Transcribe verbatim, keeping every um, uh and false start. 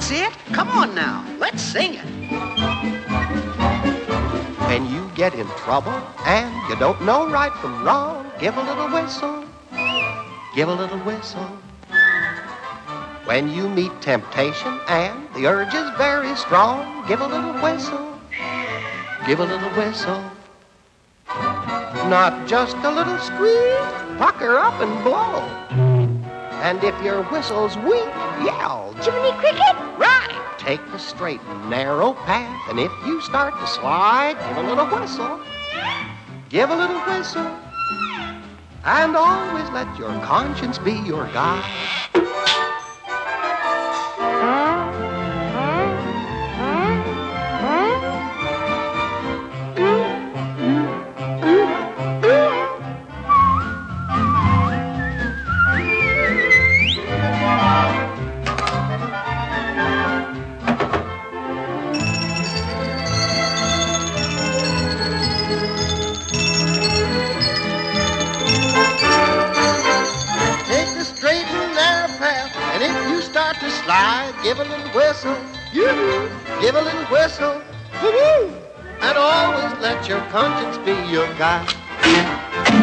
That's it. Come on now. Let's sing it. When you get in trouble and you don't know right from wrong, give a little whistle. Give a little whistle. When you meet temptation and the urge is very strong, give a little whistle. Give a little whistle. Not just a little squeak, pucker up and blow. And if your whistle's weak, yell, Jiminy Cricket? Right! Take the straight and narrow path, and if you start to slide, give a little whistle. Give a little whistle. And always let your conscience be your guide. To slide, give a little whistle, yoo-hoo, give a little whistle, woo-hoo, and always let your conscience be your guide.